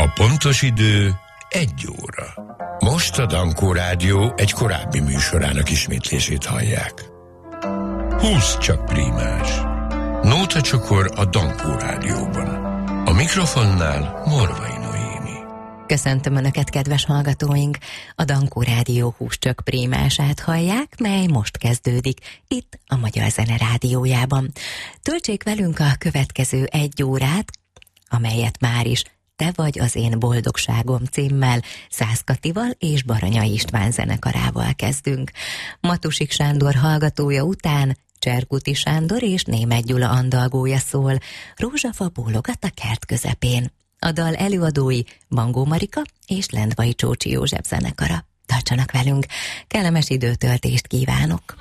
A pontos idő 1 óra. Most a Dankó Rádió egy korábbi műsorának ismétlését hallják. 20 csak prímás. Nóta csokor a Dankó Rádióban. A mikrofonnál Morvai Noémi. Köszöntöm Önöket, kedves hallgatóink! A Dankó Rádió 20 csak prímását hallják, mely most kezdődik itt a Magyar Zene Rádiójában. Töltsék velünk a következő 1 órát, amelyet már is Te vagy az én boldogságom címmel Szász Katival és Baranya István zenekarával kezdünk. Matusik Sándor hallgatója után Cserkuti Sándor és Németh Gyula andalgója szól, Rózsafa bólogat a kert közepén. A dal előadói Bangó Marika és Lendvai Csócsi József zenekara. Tartsanak velünk, kellemes időtöltést kívánok!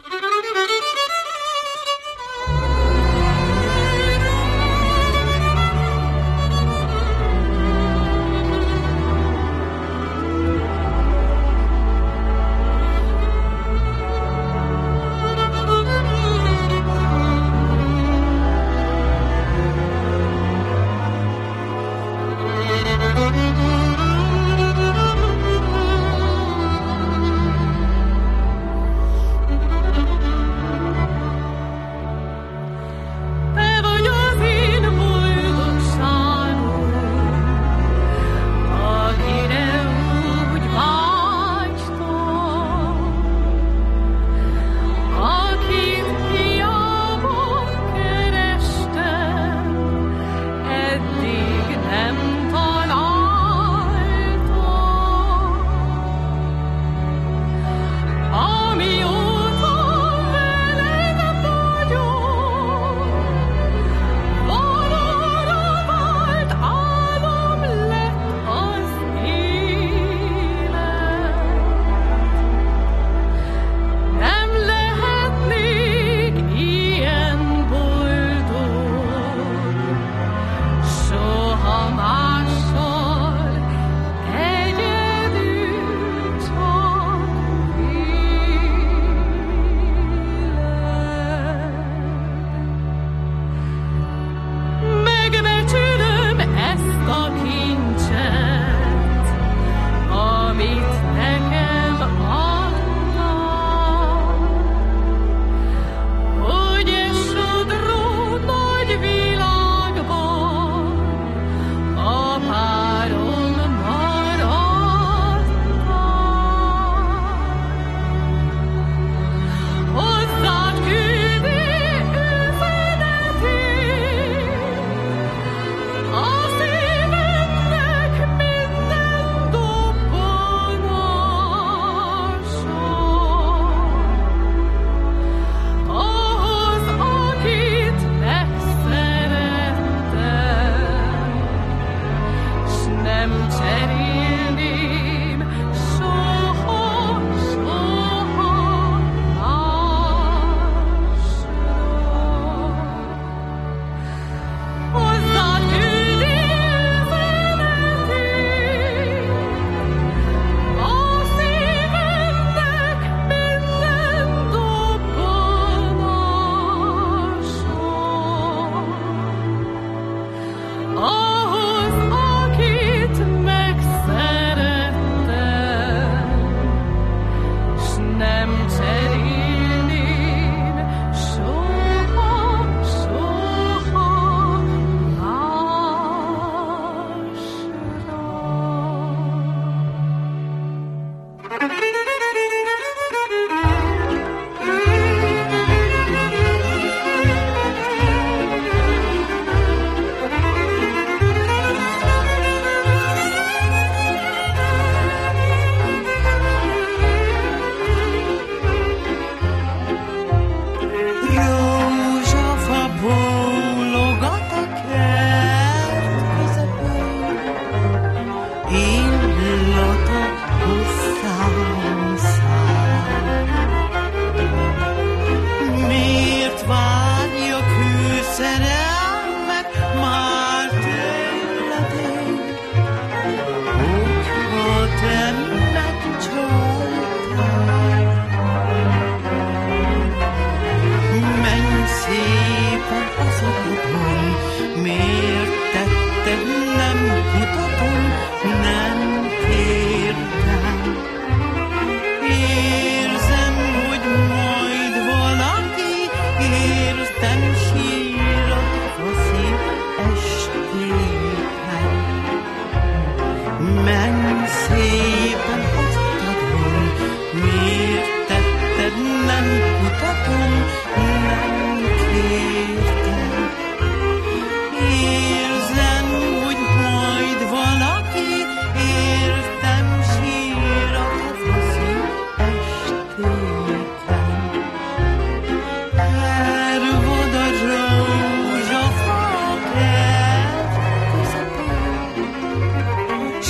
Miért tetted, nem mutatom,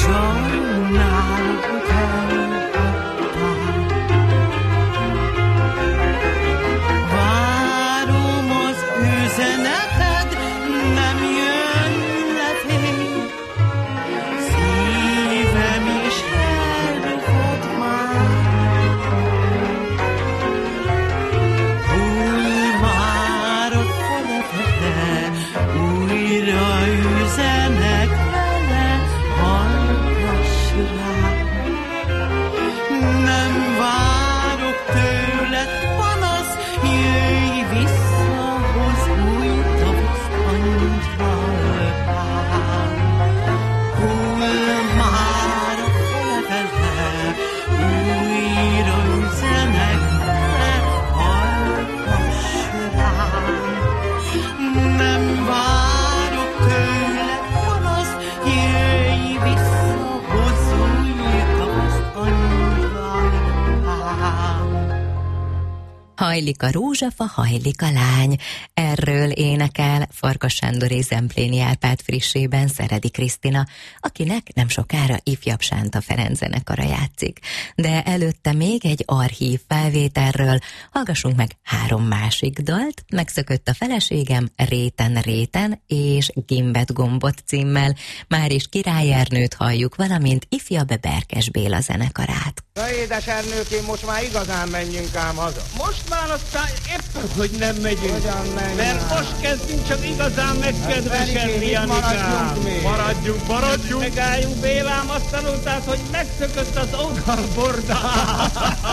Hajlik a rózsafa, hajlik a lány. Erről énekel Farkas Sándoré Zempléni Árpád frissében Szeredi Krisztina, akinek nem sokára ifjabb Sánta Ferenc zenekara játszik. De előtte még egy archív felvételről hallgassunk meg 3 másik dalt. Megszökött a feleségem, Réten Réten és Gimbet Gombot címmel. Már is Király Ernőt halljuk, valamint ifjabb Berkes Béla zenekarát. Na édes Ernőkém, most már igazán menjünk ám haza. Most már aztán éppen, hogy nem megyünk. Mert már? most kezdünk csak igazán megkedvesedni, Janikám. Maradjunk. Megálljunk, Bélám, azt tanultál, hogy megszökött az ogarbordám.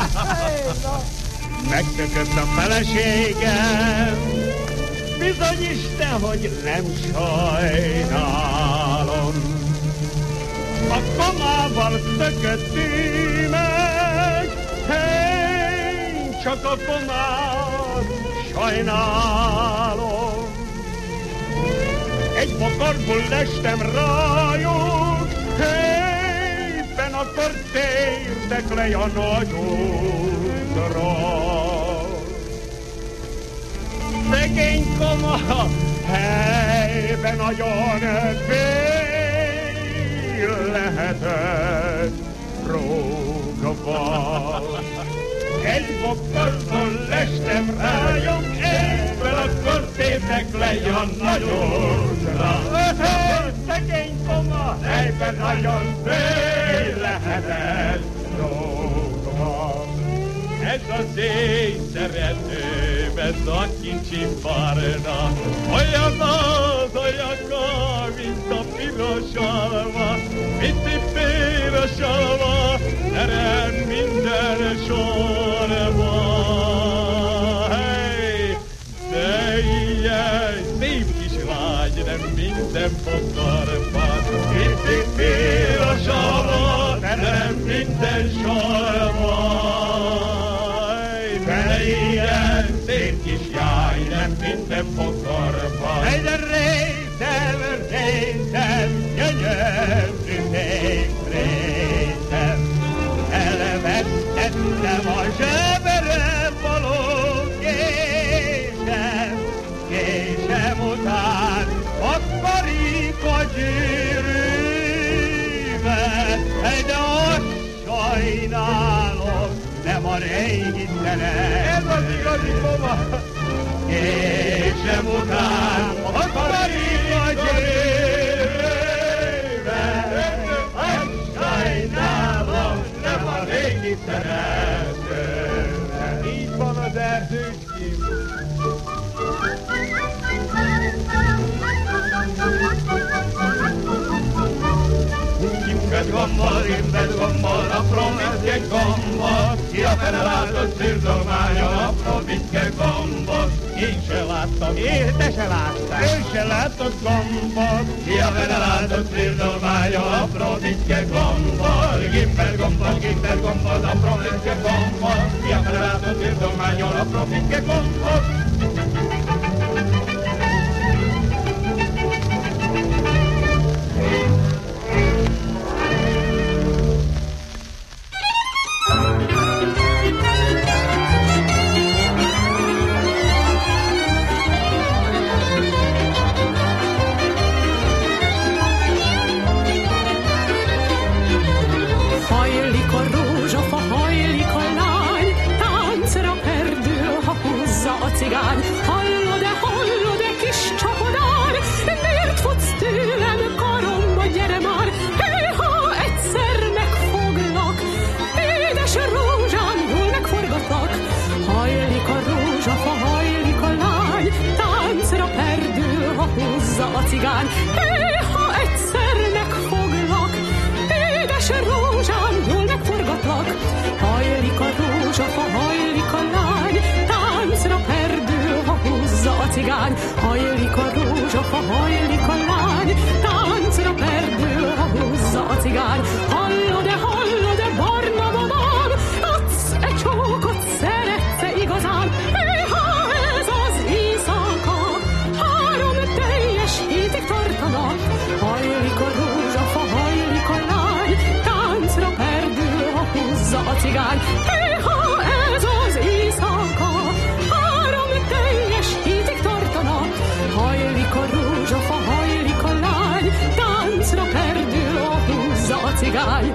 Megszökött a feleségem. Bizony Isten, hogy nem sajnálom. A komával szököttünk meg, hey, csak a komát sajnálom. Egy bokorból lestem rájuk, hey, ben akkor tértek le a nagyodra. Szegény koma, hey, ben nagyon lehetett rógaval. Egy bokkorból lestem rájuk, egyből akkor tértek le a nagyodra. Szegény koma, egyben nagyon fél lehetett rógaval. Ez az én szeretőm, ez a kicsi barna, olyan mint a piros alma, pici piros alma, terem minden sorba. Hey, de ilyen szép kis lány, nem minden pokorban, pici piros alma, terem minden sorba. De ilyen szép kis jáj, nem minden pokorban. Egyre rétem, gyönyörű szép rétem. Elvesztettem a zsebre való késem után a karika gyűrűmet, de azt sajnálom, nem a régi szeret. Ez az igazi koma. Késem után a karika gyűrűmet, azt sajnálom, nem a régi szeretőmet. Így van az Erdőcském. Gimbet gombbal, apró mezgek gombot, ki a fene látott szűrdogmája, apró bitke gombot. Én se láttam, te se láttál, ő se látott gombot, ki a fene látott szűrdogmája, apró bitke gombot. Gimbet gombot, apró mezgek gombot, ki a fene látott szűrdogmája, apró bitke gombot. cigány. Ha egyszer megfoglak, édes rózsám, jól megforgatlak. Hajlik a rózsafa, hajlik a lány, táncra perdül, ha húzza a cigány. Hajlik a rózsafa, hajlik a lány, táncra perdül, ha húzza a cigány. Hallod-e, barna babám, adsz-e csókot, szeretsz-e igazán? Ha ez az éjszaka, 3 teljes hétig tartana. Hajlik a rózsafa, hajlik a lány, táncra perdül, ha húzza a cigány. Ha ez az éjszaka, 3 teljes hétig tartana. Hajlik a rózsafa, hajlik a lány, táncra perdül, ha húzza a cigány.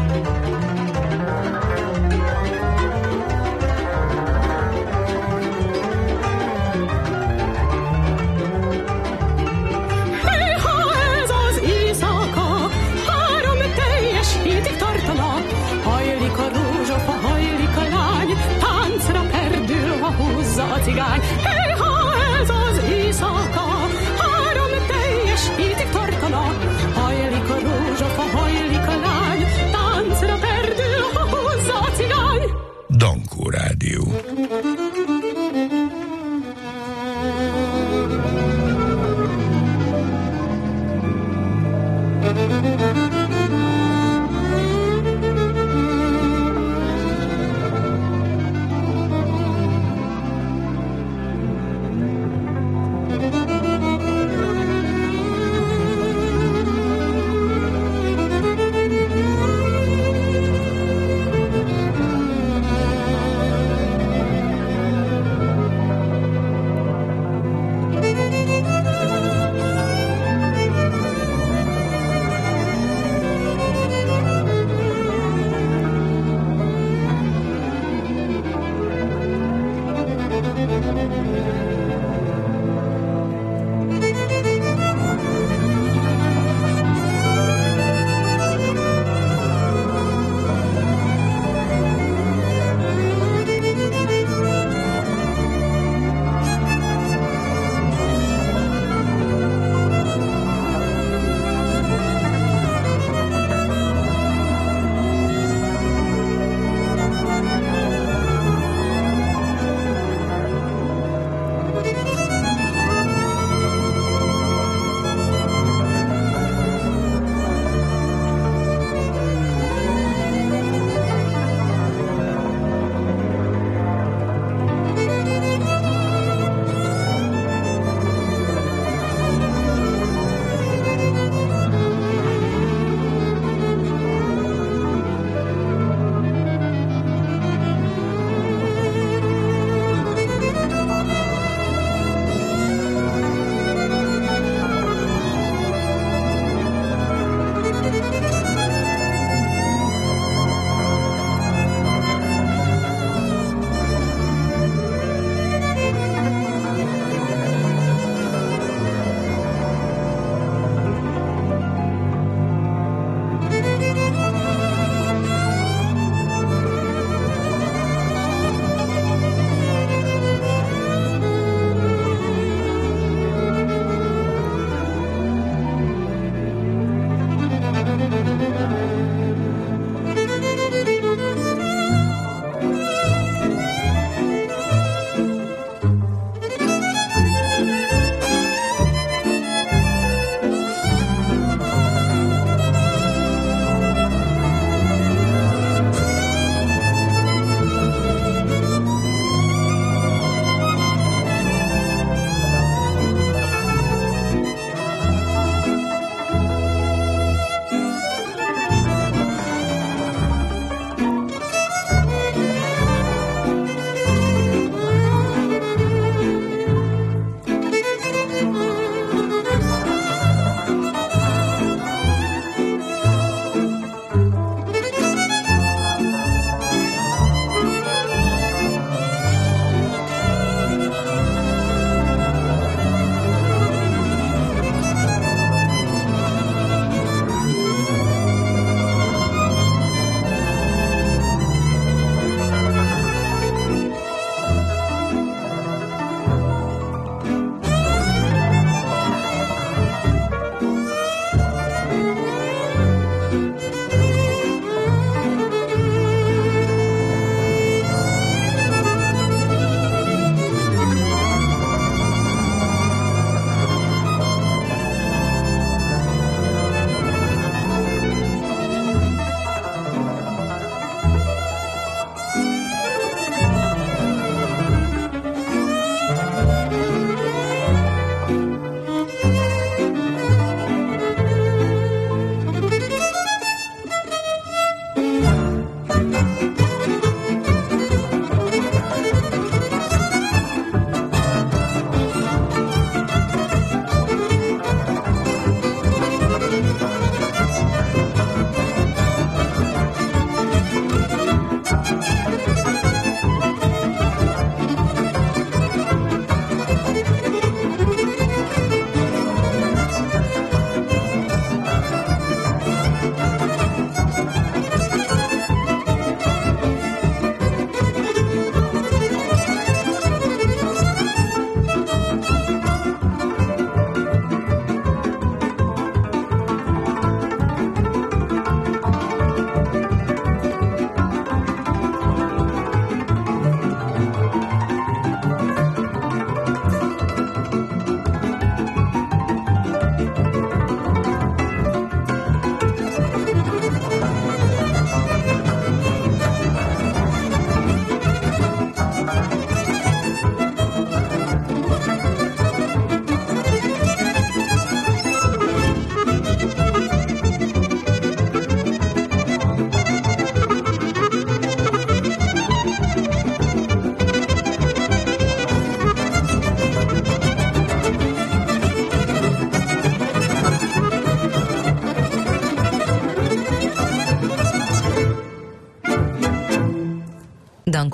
A cigány. Ha ez az éjszaka, 3 teljes hétig tartana. Hajlik a rózsafa, hajlik a lány,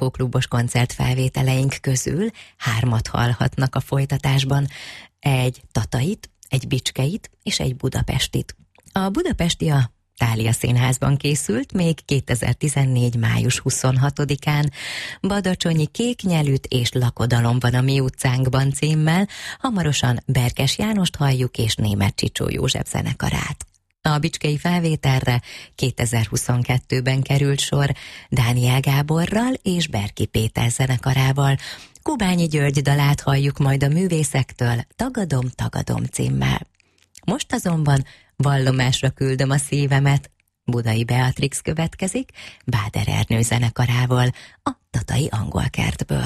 Dankó-klubos koncertfelvételeink közül 3 hallhatnak a folytatásban. Egy tatait, egy bicskeit és egy budapestit. A budapesti a Thália Színházban készült még 2014. május 26-án. Badacsonyi Kéknyelűt és Lakodalom van a mi utcánkban címmel, hamarosan Berkes Jánost halljuk és Németh Csicsó József zenekarát. A bicskei felvételre 2022-ben került sor Dániel Gáborral és Berki Péter zenekarával. Kubányi György dalát halljuk majd a művészektől Tagadom, tagadom címmel. Most azonban Vallomásra küldöm a szívemet. Budai Beatrix következik Báder Ernő zenekarával a Tatai Angolkertből.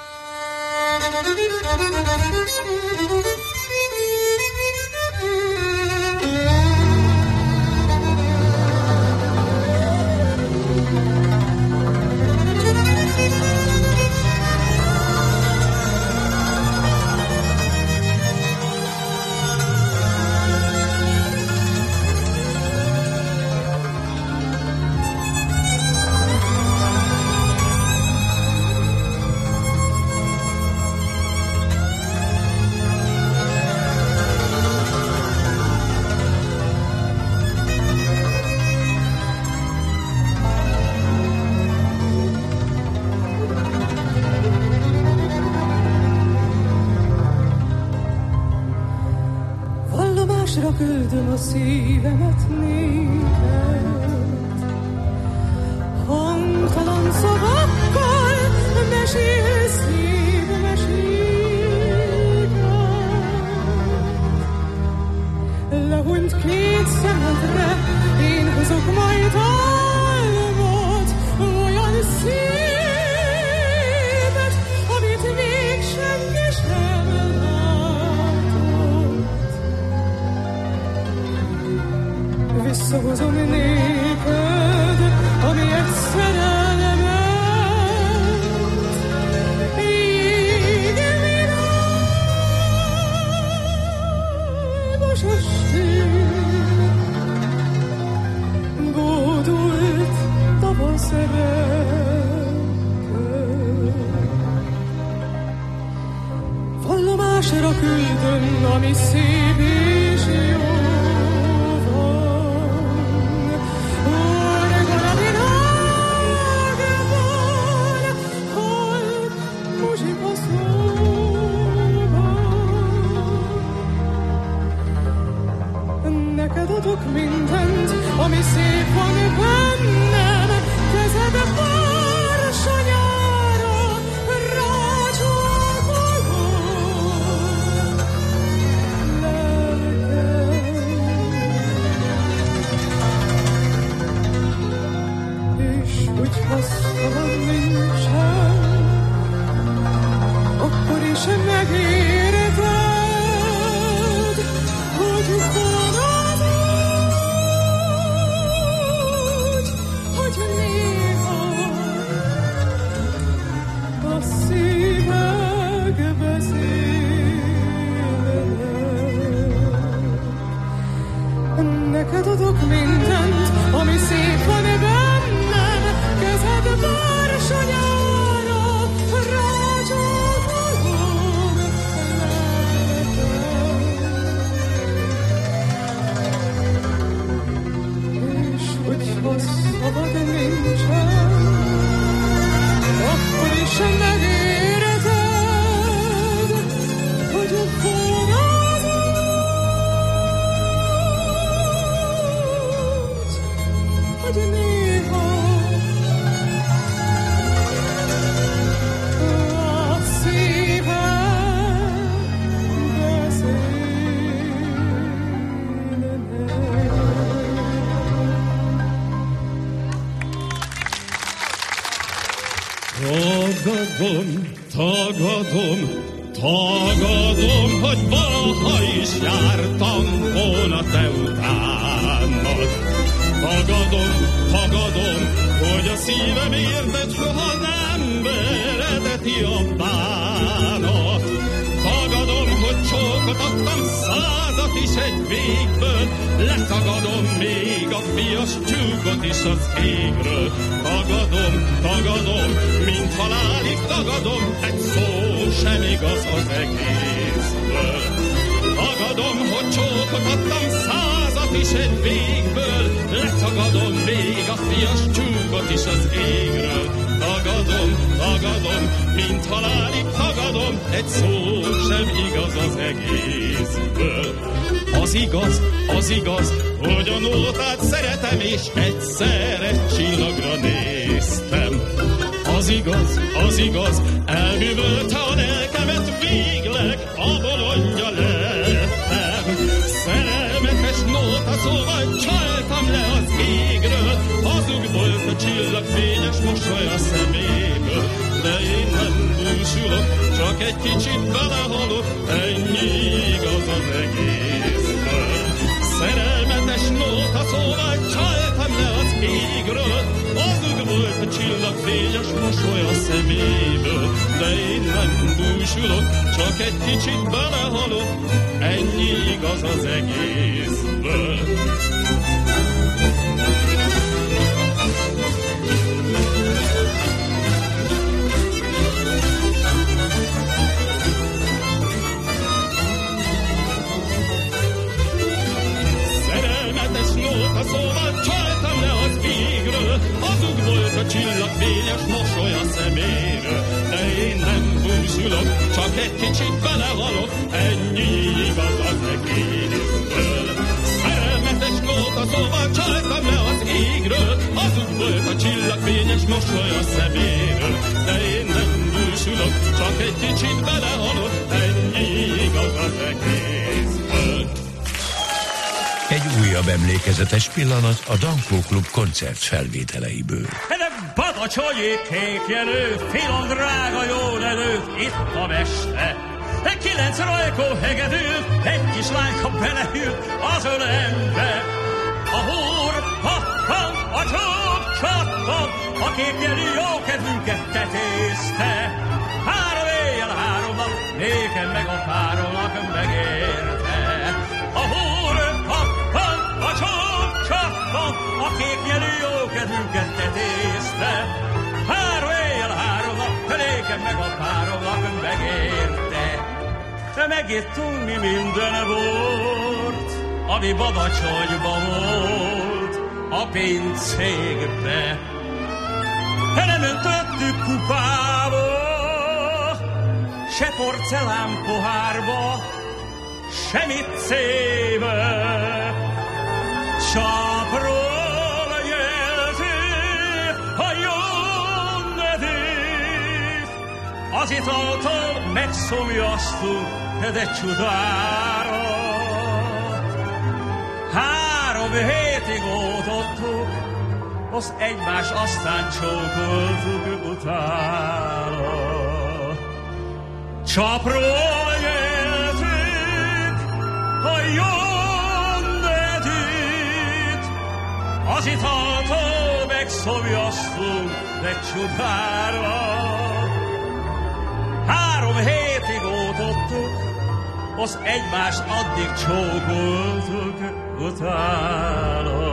Küldöm a szívemet néked, hangtalan szavakkal mesél szív meséket. Lehunyt 2 szemedre, én hozok majd álmot, olyan szépet, amit még senki sem visszahozom néked, ami egy szerelmet. Égen virágos estén, bódult tavasz reggel. Vallomásra küldöm, ami szép és jó. Neked adok mindent, ami szép van bennem, kezed bársonyára rácsókolom lelkem. És hogyha szabad nincsen, akkor is megéreted, hogy neked adok mindent, ami szép van bennem, kezed bársonyára rácsókolom lelkem. És hogyha szabad nincsen, akkor is megéreted, hogy hogy néha a szívem Tagadom, hogy valaha is jártam volna te utánad. Tagadom, hogy a szívem érted soha nem veredeti a bánat. Tagadom, hogy csókot csókot adtam, 100-at is egy végből, letagadom még a fias csókot is az égről. Tagadom, mint halálig tagadom, egy szó sem igaz az egészből. Tagadom, hogy csókot adtam, 100-at is egy végből, letagadom még a fias csókot is az égről. Tagadom, mint halálig tagadom, egy szó sem igaz az egészből. Az igaz, hogy a nótát szeretem, és egyszer egy csillagra néztem. Az igaz, elművölte a lelkemet, végleg a bolondja lettem. Szerelmetes nóta, szóval csaltam le az égről, hazug volt a csillagfényes mosoly a szeméből. De én nem búsulok, csak egy kicsit belehalok, ennyi igaz az egészből. Szerelmetes nóta, szóval csaltam le az égről, hazug volt a csillagfényes mosoly a szeméből. De én nem búsulok, csak egy kicsit belehalok, ennyi igaz az egészből. Szóval csaltam le az égről, hazug volt a csillagfényes mosoly a szeméről. De én nem búsulok, csak egy kicsit belehalok, ennyi igaz az egészből. Szerelmetes nóta, szóval csaltam le az égről, hazug volt a csillagfényes mosoly a szeméről. De én nem búsulok, csak egy kicsit belehalok, ennyi igaz az egészből. Egy újabb emlékezetes pillanat a Dankó Klub koncert felvételeiből. De badacsonyi kékjelő, finom drága jó lelőtt itt a meste. 9 rajkó hegedült, egy kis lányka belehűlt az ölembe. A húr, ha, a csók, csattan, a kékjelű jó kedvünket tetézte. 3 éjjel, 3 nap, nékem meg a páromnak megérte. A húr, a csók, csattan, a kékjelű jó kedvünket tetézte. 3 éjjel, 3 nap, nékem meg a páromnak megérte. Megittünk mi minden bort, ami Badacsonyba volt, a pincékbe. Nem öntöttük kupába, se porcelán pohárba, se miccébe. Csapról jelző a jó nevét, az italtól megszomjaztuk, de csodára. 3 hétig ótottuk, azt egymás aztán csókoltuk utána. Csapról jelzők a jó nevét, az italtól megszomjaztuk, de csodára. 3 hétig ótottuk, azt egymást addig csókoltuk utána.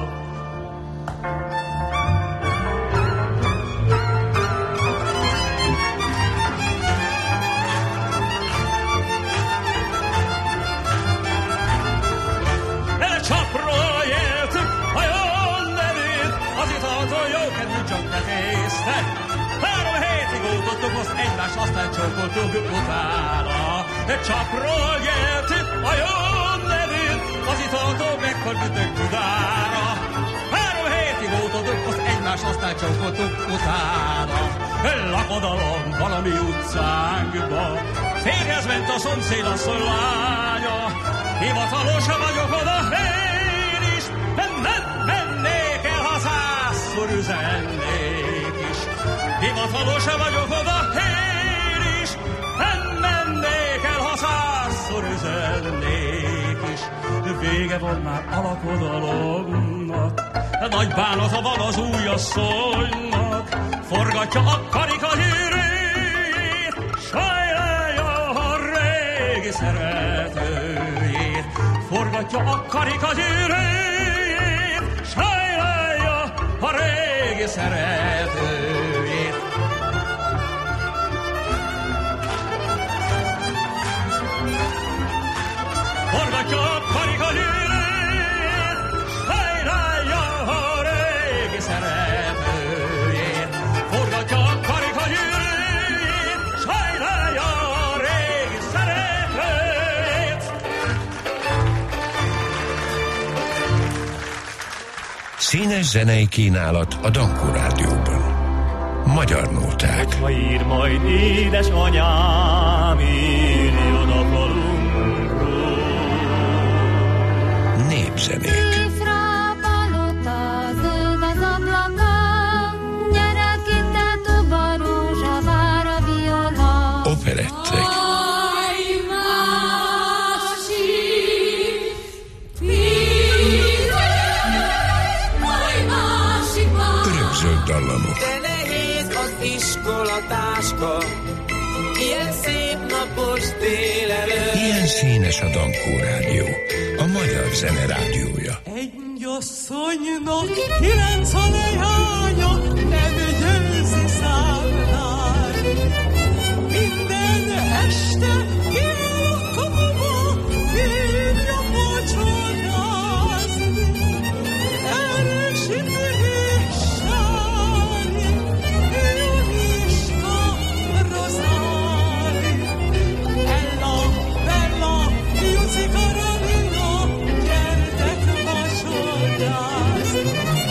Csapról éltük a jó nevét, az italtól jó kedvű csak tetézte. 3 hétig ótottuk, azt egymást aztán csókoltuk utána. Csapról éltük a jó nevét, az italtól megfordítottuk tudára. 3 hétig ótottuk, azt egymást aztán csókoltuk utána. Lakodalom valami utcánkba, férjhez ment a szomszédasszony lánya. Hivatalosan vagyok oda, én is, nem mennék el, ha 100-szor üzennék is. Hivatalosan vagyok oda, én is, nem mennék el, ha 100-szor üzennék is. Vége van már a lakodalomnak, nagy bánata van az újasszonynak, forgatja a karika hírét, sajnálja a régi szeretet. forgatja a karikagyűrűjét, sajnálja a régi szeretőjét. Forgatja a karikagyűrűjét, sajnálja a régi szeretőjét. Forgatja a karikagyűrűjét, sajnálja a régi szeretőjét. Színes zenei kínálat a Dankó Rádióban. Magyar nóták. Ha ír majd édesanyám, írjon a falunkról. Népzenék. Operettek. Örökzöld dallamok. De nehéz az iskolatáska, ilyen szép napos délelőtt. Ilyen színes a Dankó Rádió, a magyar zene rádiója. Egy asszonynak 9 a leánya, nem győzi számlár. Minden este kiáll a kapuba, hívja vacsorázni. Erősítés sári, Jóniska, Rozári. Ella, Bella, Juci, Karolina, gyertek vacsorázni.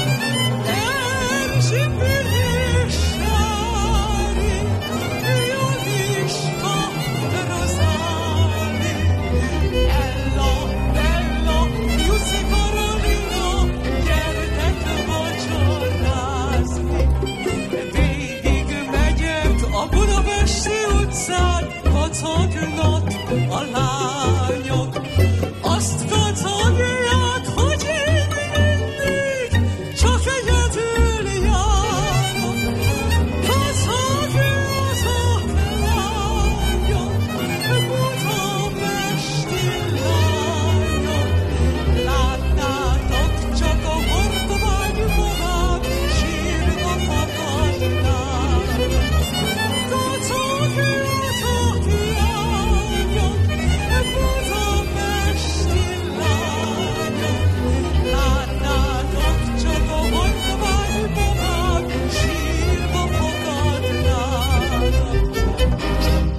Erősítés sári, Jóniska, Rozári. Ella, Bella, Juci, Karolina, gyertek vacsorázni. Végig megyek a budapesti utcán, kacagnak a lányok. Azt kacagják, hogy én mindig csak egyedül járok. Kacagjatok lányok, budapesti lányok. Látnátok csak a hortobágyban, sírva fakadnátok. Kacagjatok lányok, budapesti lányok. Látnátok csak a hortobágyban, sírva fakadnátok.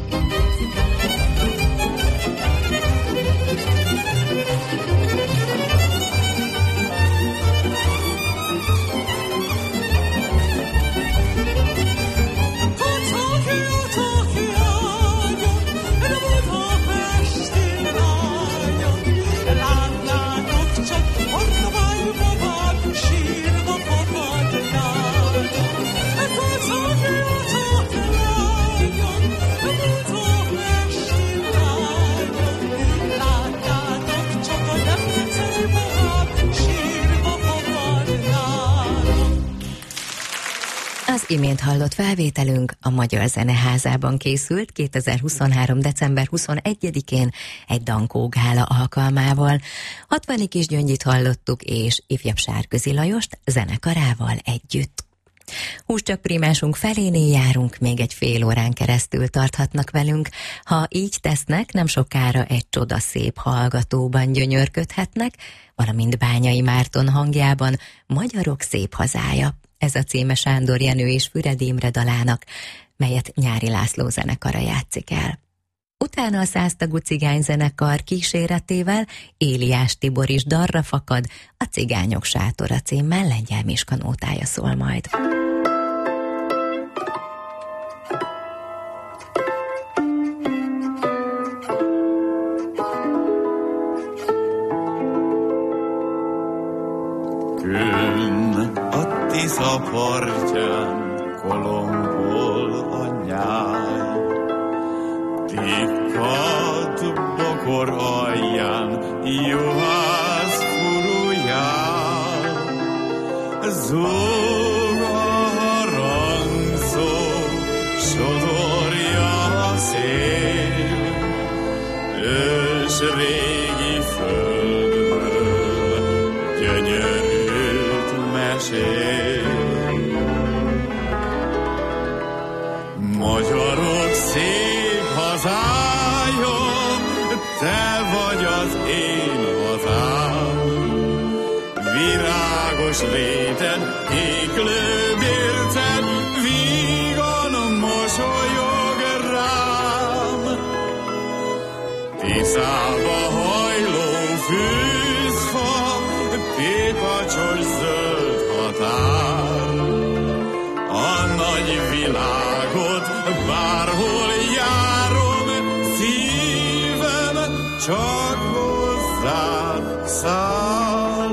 Kacagjatok lányok, budapesti lányok. Látnátok csak hortobágyban, sírva fakadnátok. Kacagjatok lányok, budapesti lányok. Látnátok csak a Debreceni babám, sírva fakadnátok. Az imént hallott felvételünk a Magyar Zeneházában készült 2023. december 21-én egy Dankó gála alkalmával. 60 Kis Gyöngyit hallottuk, és ifjabb Sárközi Lajost zenekarával együtt. Húscsak prímásunk felénél járunk, még egy fél órán keresztül tarthatnak velünk. Ha így tesznek, nem sokára egy csodaszép hallgatóban gyönyörködhetnek, valamint Bányai Márton hangjában Magyarok szép hazája. Ez a címe Sándor Jenő és Füredi Imre dalának, melyet Nyári László zenekara játszik el. Utána a 100 tagú cigányzenekar kíséretével Éliás Tibor is dalra fakad, a Cigányok sátora címmel Lengyel Miska nótája szól majd. Könn a Tisza partján kolombol a nyáj, tikkad bokor alján juhász furujál, zúg a harangszó, sodorja a szél, ős régi föld mesél. Magyarok szép hazája, te vagy az én hazám. Virágos léted, éklő bérced, vígan mosolyog rám. Tiszába hajló fűzfa, pépacsos zöld határ. A nagy világot bárhol járom, szívem csak hozzád száll.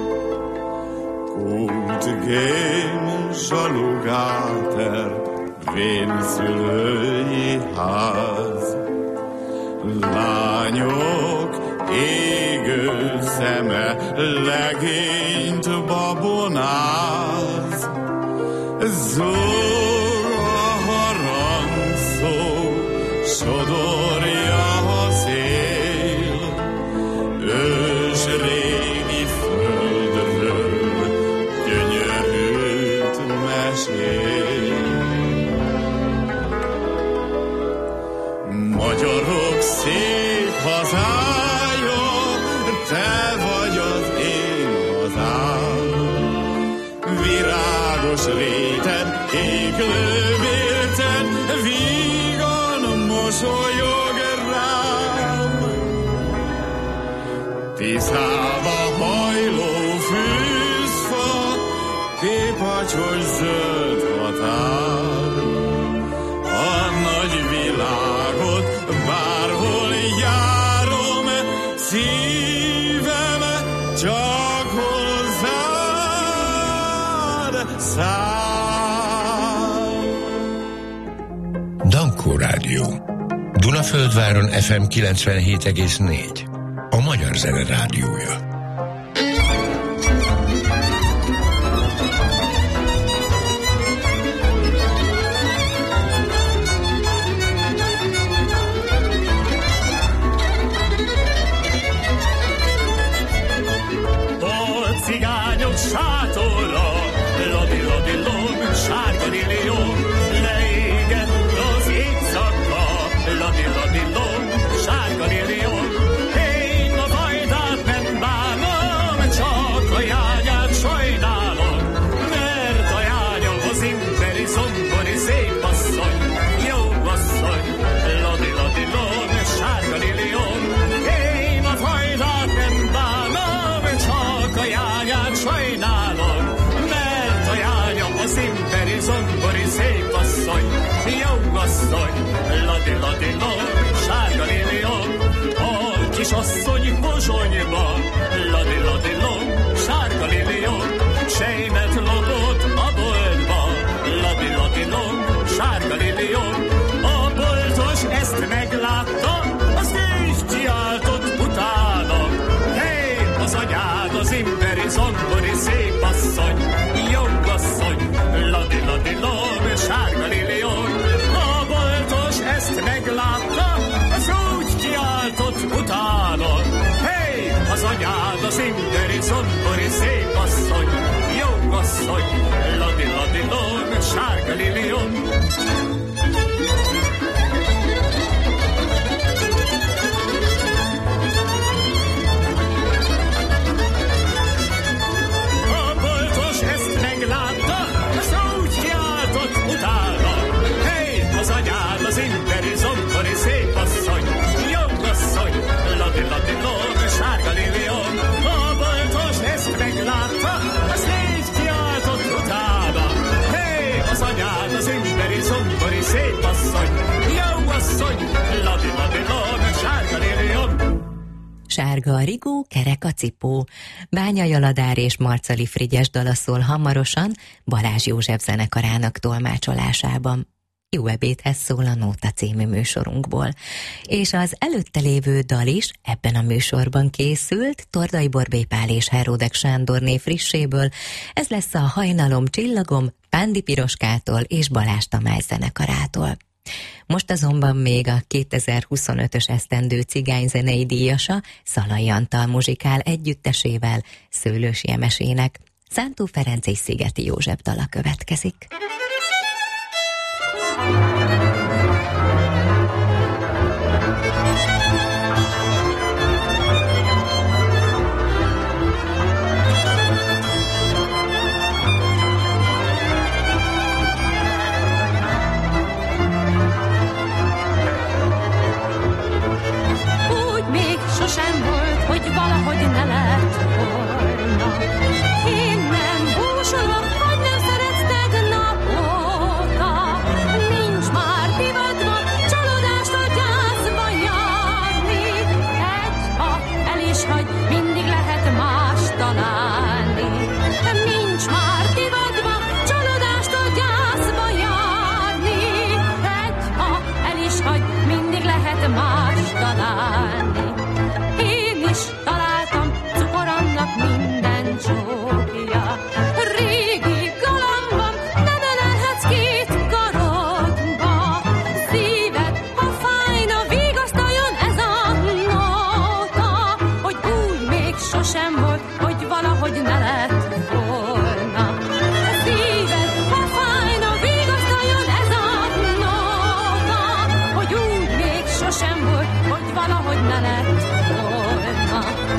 Kútgén, zsalugáter, vénszülői ház. Lányok égő szeme legényt babonáz. Zúg a harangszó, sodorja a szél, ős régi földről gyönyörűt mesél. Magyarok szép hazája, te vagy az én hazám. Virágos réted, éklő vérced, vígan mosolyog rám. Tiszába hajló fűzfa, pépacsos zöld határ. A nagy világot bárhol járom, szívem csak hozzád száll. Dankó Rádió. Dunaföldváron FM 97,4. A Magyar Zene Rádiója. Cigányok sátorra, ladi-ladi-lom, sárga lilió, leégett az éjszaka, ladi-ladi-lom, sárga lilió. Én a vajdát nem bánom, csak a jányát sajnálom, mert a jánya az imperi zombori szép asszony, jó asszony, ladi-ladi-lom, sárga lilió. Én a vajdát nem bánom, csak a jányát sajnálom, mert a jánya az imperi zombori szép asszony, jó asszony, ladi-ladi-lom, sárga lilió. A kis asszony pozsonyba, ladi-ladi-lom, sárga lilió. Sejmet lopott a boltba, ladi-ladi-lom, sárga lilió. A boltos ezt meglátta, azt így kiáltott utána. Hé, az anyád az imperi zombori szép asszony, jó asszony, ladi-ladi-lom, sárga lilió. A boltos ezt meglátta, az úgy kiáltott utána. Hé, az anyád az imperi zombori szép asszony, jó asszony, ladi-ladi-lom, sárga lilió. Az anyád az imperi zombori szép asszony, jó asszony, ladi-ladi-lom, sárga lilió. A boltos ezt meglátta, az így kiáltott utána. Hé, az anyád az imperi zombori szép asszony, jó asszony, ladi-ladi-lom, sárga lilió. Sárga a rigó, kerek a cipó. Bányai Aladár és Marcali Frigyes dala szól hamarosan Balázs József zenekarának tolmácsolásában. Jó ebédhez szól a Nóta című műsorunkból. És az előtte lévő dal is ebben a műsorban készült, Tordai Borbély Pál és Heródek Sándorné frisséből. Ez lesz a Hajnalom csillagom Pándi Piroskától és Balázs Tamás zenekarától. Most azonban még a 2025-ös esztendő cigányzenei díjasa Szalai Antal muzsikál együttesével Szőlősi Emesének Szántó Ferenc és Szigeti József dala következik. Úgy még sosem volt, hogy valahogy ne lett volna. Én nem búsolok, hogy nem szeretted napóta. Nincs már divatban csalódást a gyászba járni. Ha el is hagy, mindig lehet más találni. Nincs már divatban csalódást a gyászba járni. Ha el is hagy, mindig lehet más találni. Én is találtam cukoromnak minden csókja. Régi galambom, nem ölelhetsz két karodba. Szíved, ha fájna, vigasztaljon ez a nóta, hogy úgy még sosem volt, hogy valahogy ne lett volna. Szíved, ha fájna, vigasztaljon ez a nóta, hogy úgy még sosem volt, hogy valahogy ne lett volna.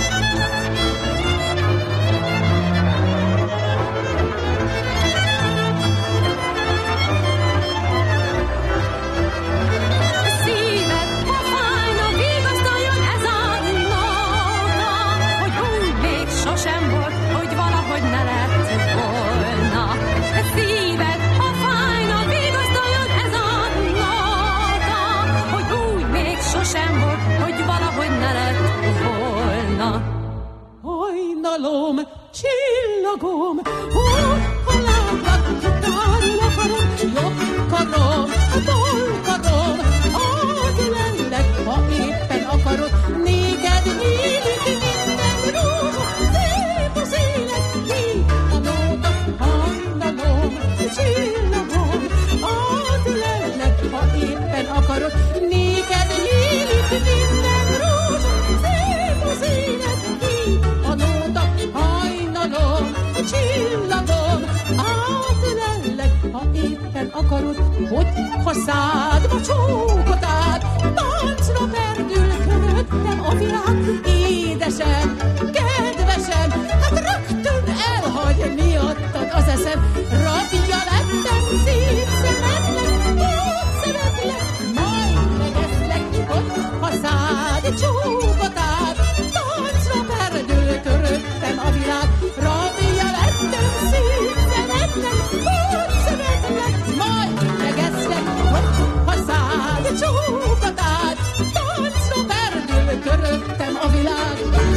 Szíved, ha fájna, vigasztaljon ez a nóta, hogy úgy még sosem volt, hogy valahogy ne lett volna. Szíved, ha fájna, vigasztaljon ez a nóta, hogy úgy még sosem volt, hogy valahogy ne lett volna. Hajnalom, csillagom, ha látlak, tárul akarom, jobb karom, bal karom, átölellek, ha éppen akarod, néked nyílik minden rózsa, szép az élet, mi a nóta, hajnalom, csillagom, átölellek, ha éppen akarod, néked nyílik minden rózsa, szép az élet, mi a nóta, hajnalom, csillagom, átölellek, ha éppen akarod, hogy ha szádba csókot át, táncra perdül köröttem a világ, édesem, kedvesem, hát rögtön elhagy miattad az eszem, rabja lettem, szép szemednek, ott szeretlek, majd megeszlek, hogy ha szád csókot át, táncra perdül köröttem a világ, rabja lettem, szép szemednek, ott szeretlek, majd megeszlek, hogy ha szád csókot át, táncra perdül köröttem a világ.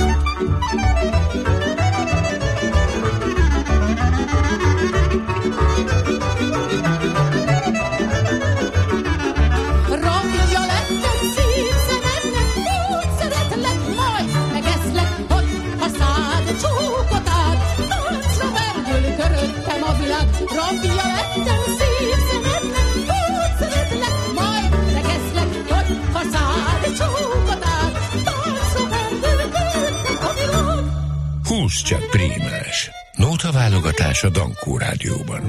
Rabja lettem, szép szemednek, úgy szeretlek, majd megeszlek, hogy ha szád csókot át, táncra perdül köröttem a világ. Rabja lettem, szép szemednek, úgy szeretlek, majd megeszlek, hogy ha szád csókot át, táncra perdül köröttem a világ. Húsz csak prímás. Nóta válogatás a Dankó Rádióban.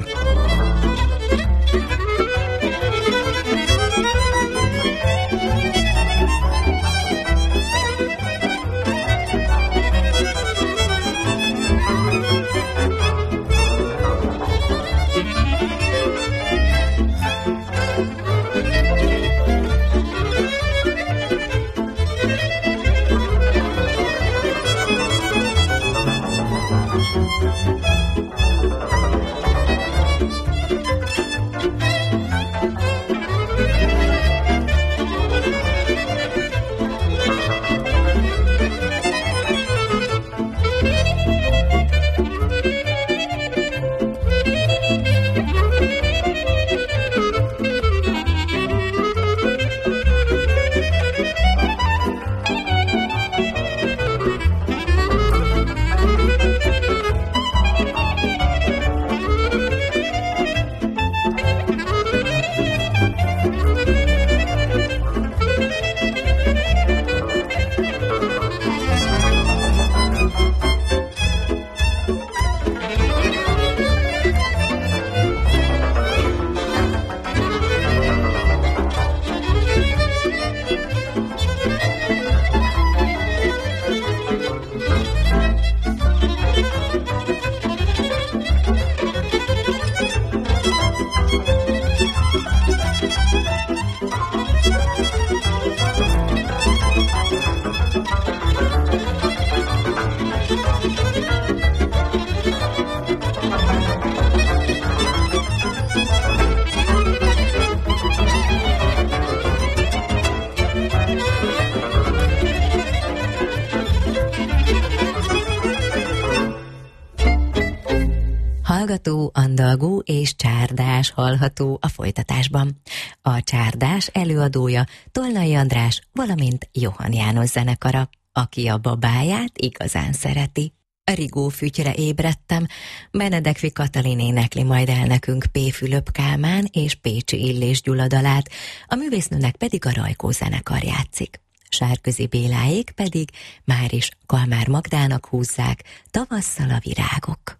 Mutató, andalgó és csárdás hallható a folytatásban. A csárdás előadója Tolnai András, valamint Johann János zenekara, aki a babáját igazán szereti. Rigó fütyre ébredtem, Benedekfi Katalin énekli majd el nekünk P. Fülöp Kálmán és Pécsi Illés Gyula dalát, a művésznőnek pedig a Rajkó zenekar játszik. Sárközi Béláék pedig már is Kalmár Magdának húzzák Tavasszal a virágok.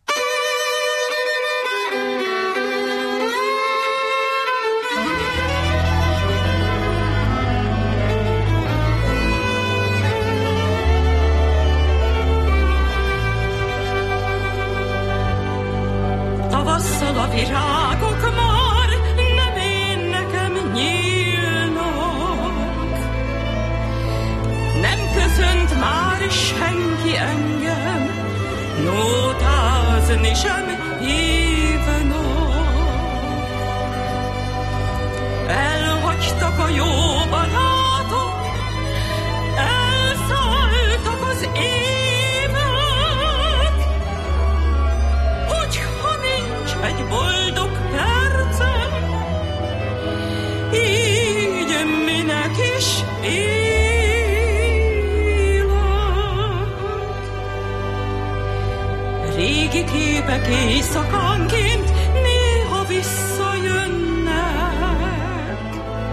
Tavasszal a virágok már nem én nekem nyílnak, nem köszönt már senki engem, nótázni sem hívnak. Elhagytak a jó barátok, elszálltak az évek, hogyha nincs egy boldog percem, így minek is élek. Régi képek éjszakánként néha visszajönnek,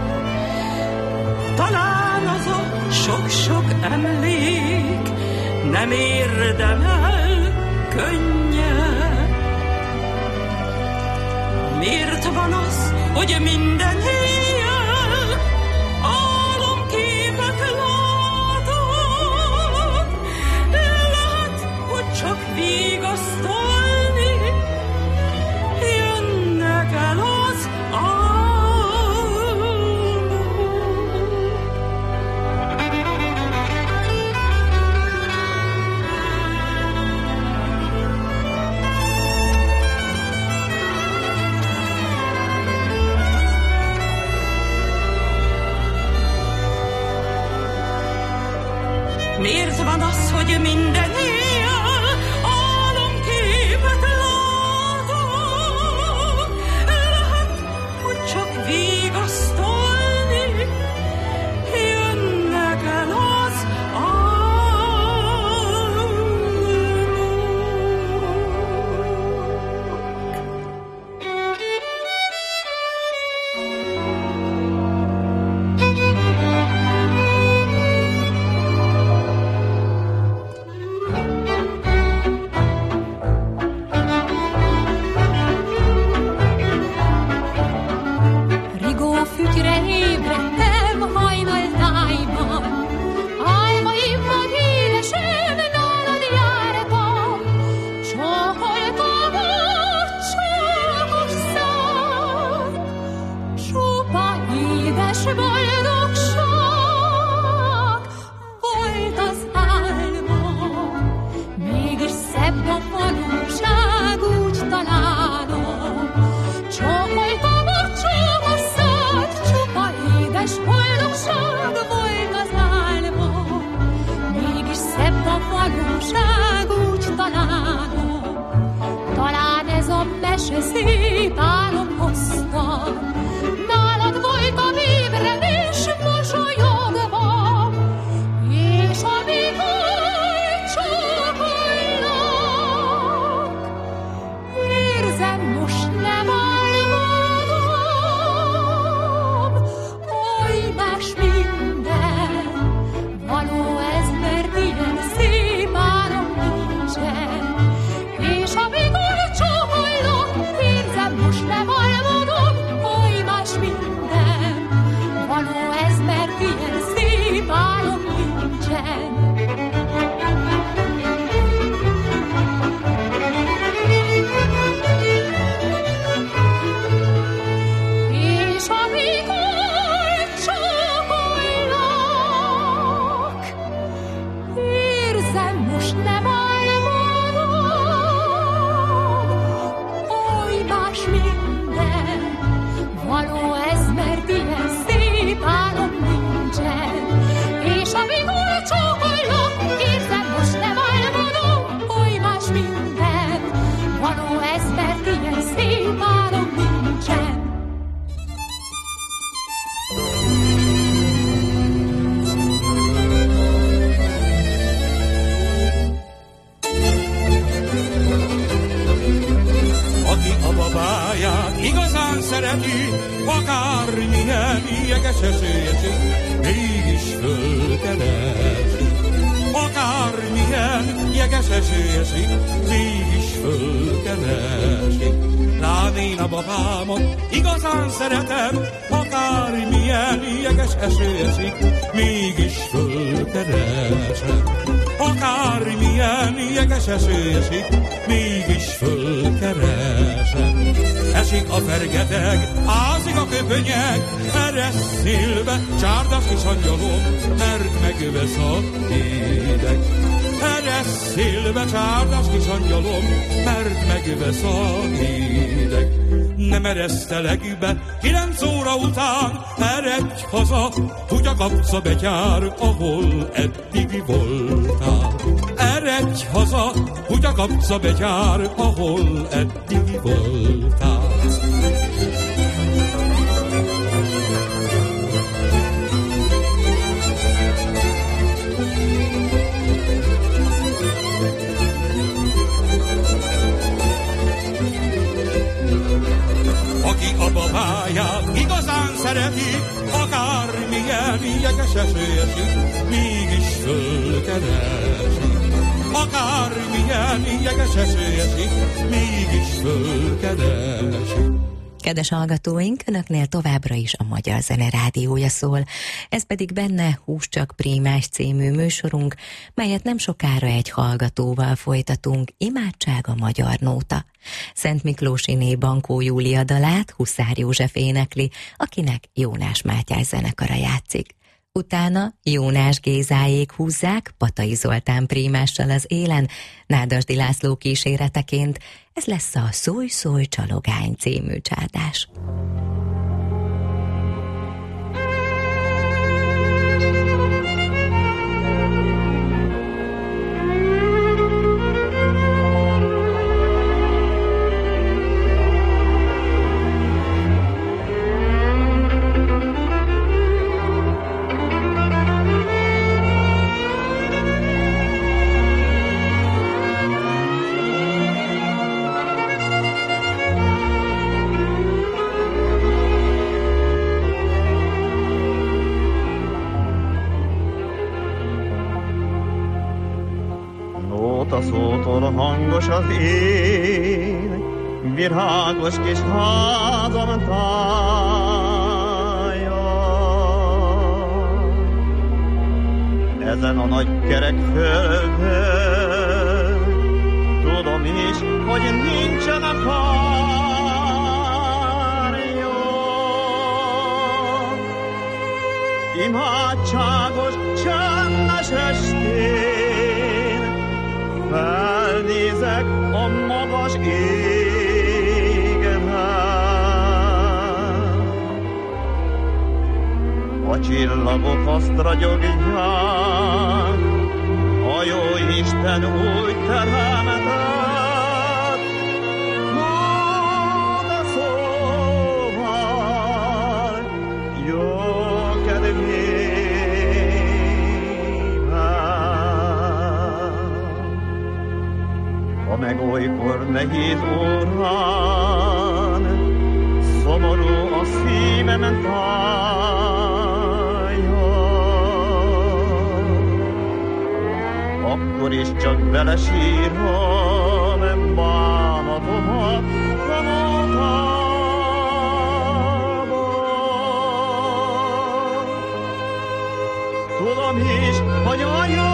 talán az a sok-sok emlék nem érdemel könnyet. Miért van az, hogy minden éjjel álomképet látok? Lehet, hogy csak vigasztalni jönnek el az álmok. Miért van az, hogy minden éjjel álomképet látok? Lehet, hogy csak vigasztalni jönnek el az fütyre ébredtem hajnaltájban, álmaimban édesem nálad jártam, csókoltam a csókos szám, csupa édes boldogság volt az álmom, mégis szebb a valóság, úgy találom, csókoltam a csókos szám, csupa édes boldogság volt az álmom, mégis szebb a valóság, úgy találom. Talán ez a mese szép álom hozta, nálad voltam ébren és mosolyogva, és amikor csókollak, érzem most nem álmodom, oly más minden, való ez, mert ilyen szép álom nincsen, és amikor csókollak, érzem most nem álmodom, oly más minden, való ez, mert ilyen szép álom nincsen. igazán szereti, akármilyen jeges eső esik, mégis fölkeresi. Akármilyen jeges eső esik, mégis fölkeresi. Lám én a babámat igazán szeretem, akármilyen jeges eső esik, mégis fölkeresem. Akármilyen jeges eső esik, mégis fölkeresem. Esik a fergeteg, ázik a köpönyeg, erre szélve csárdas kis angyalom, mert megvesz a hideg. Erre szélve csárdas kis angyalom, mert megvesz a hideg. Nem eresztelek be 9 óra után, eredj haza, hogy a kapsz a betyár, ahol eddig voltál. Eredj haza, hogy a kapsz a betyár, ahol eddig voltál. Aki a babáját igazán szereti, akármilyen jeges eső esik, mégis fölkeresi. Akármilyen jeges eső esik, mégis fölkeresi. Kedves hallgatóink, önöknél továbbra is a Magyar Zene Rádiója szól, ez pedig benne Hús csak Prímás című műsorunk, melyet nem sokára egy hallgatóval folytatunk, Imádság a magyar nóta. Szent Miklósiné Bankó Júlia dalát Huszár József énekli, akinek Jónás Mátyás zenekara játszik. Utána Jónás Gézáék húzzák Patai Zoltán prímással az élen, Nádasdy László kíséreteként. Ez lesz a Szólj, szólj, csalogány című csárdás. Szótól hangos az én, virágos kis házam tája. Ezen a nagy kerek földön, tudom is, hogy nincsen a párja. Imádságos, csendes estén, felnézek a magas égen. A csillagok azt ragyogják, a jó Isten úgy teremtett. De szóval jó ha meg olykor nehéz órán, szomorú a szívemen tája, akkor is csak belesírom bánatomat a nótába. Tudom is, hogy a jó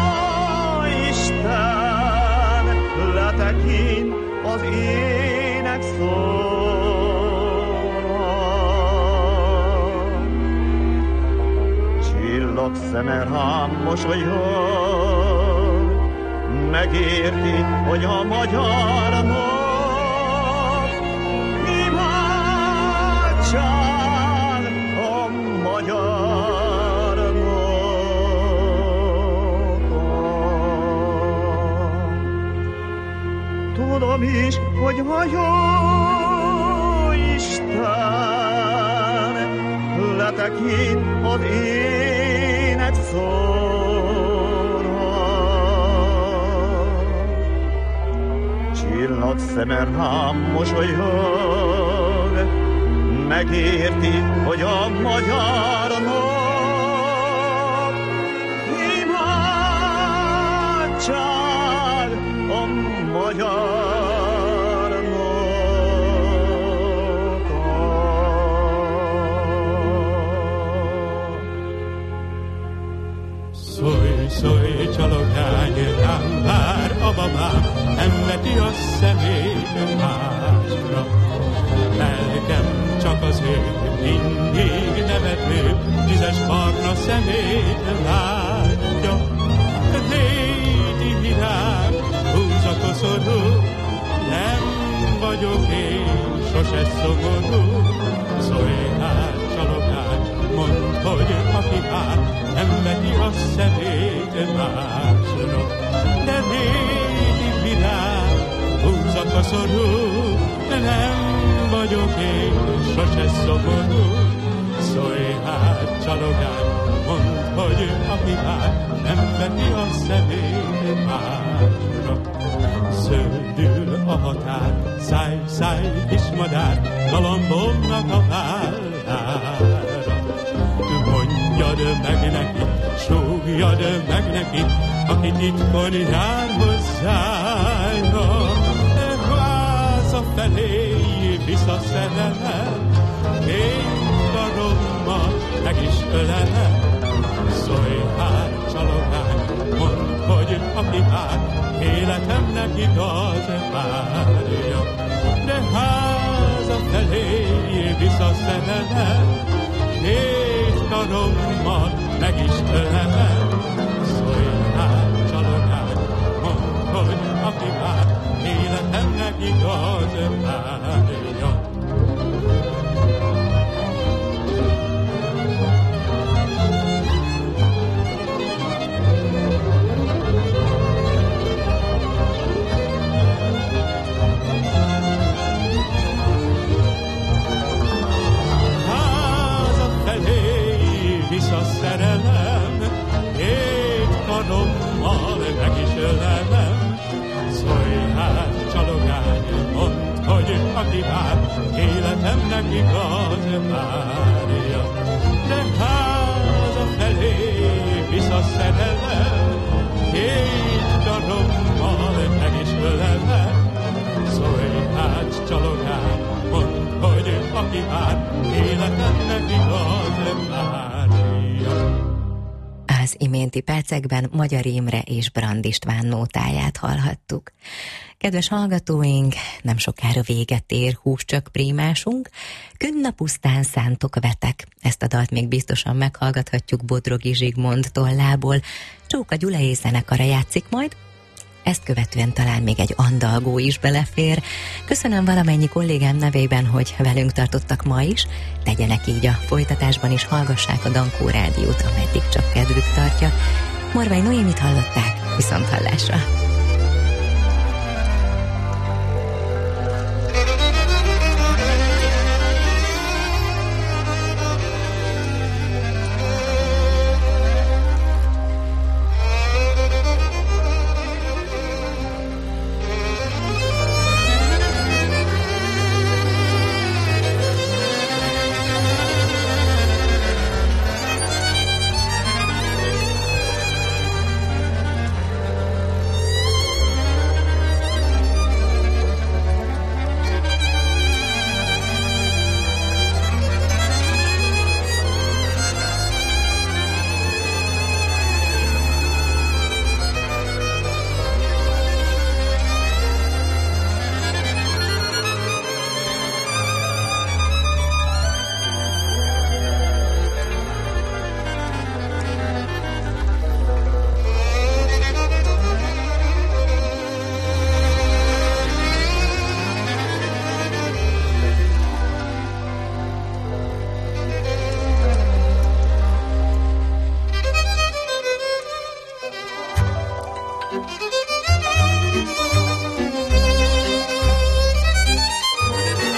Isten letekint az ének szóra. Csillagszeme rám mosolyog, megérti, hogy a magyar nap imádság a magyar nóta. Tudom is, hogy a jó Isten letekint az ének szóra. Csillagszeme rám mosolyog, ember megérti, hogy a magyar nép imádság a magyar nép. Szólj, szólj, csalogány, rám vár a babám, nem veti a szemét másra. Lelkem csak az ő mindig nevető, tízes barna szemét látja. Réti virág, húz a koszorú, nem vagyok én sose szomorú. Szólj hát, csalogány, mondd, hogy aki hát nem veti a szemét másra. De réti virág, húz a koszorú, nem vagyok én sose szomorú. Szólj hát, csalogány, mondd, hogy aki hát nem veti a szemét másra. Zöldül a határ, száj, száj, kis madár, galambomnak a vállára. Mondjad meg neki, súgjad meg neki, aki titkon jár hozzája. Háza felé visz a szerelem, két karommal meg is ölelem. Szólj hát, csalogány, mondd, hogy aki hát életemnek igaz várja. De háza felé visz a szerelem, két karommal meg is ölelem. Szólj hát, csalogány, mondd, hogy aki hát életemnek igaz várja. A szerelem, két karommal meg is ölelem. Szólj hát, csalogány, mondd, hogy aki vár, életemnek igaz várja. De háza felé visz a szerelem, két karommal meg is ölelem. Szólj hát, csalogány, mondd, hogy aki vár, életemnek igaz várja. Az iménti percekben Magyar Imre és Brand István nótáját hallhattuk. Kedves hallgatóink, nem sokára véget ér húscsök prímásunk. Künn a pusztán szántok vetek. Ezt a dalt még biztosan meghallgathatjuk Bodrogi Zsigmond tollából. Csóka Gyulai zenekara játszik majd. Ezt követően talán még egy andalgó is belefér. Köszönöm valamennyi kollégám nevében, hogy velünk tartottak ma is. Tegyenek így a folytatásban is, hallgassák a Dankó Rádiót, ameddig csak kedvük tartja. Morvai Noémit hallották, viszonthallásra!